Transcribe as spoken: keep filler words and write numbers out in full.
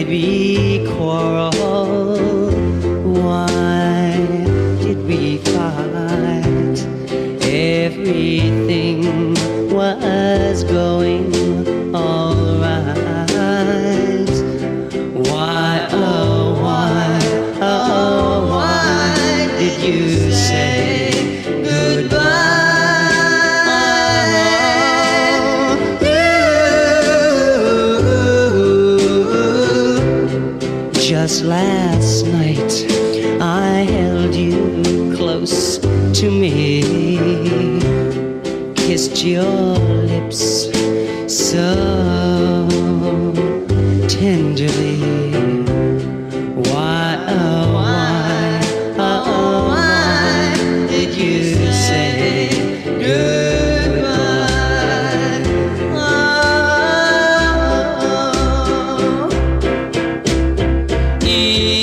we quarrel? Why did we fight? Everything was going all right. Why, oh why, oh why did you say just last night I held you close to me, kissed your lips so tenderly. Why, oh why, oh why did you say goodbye? Oh,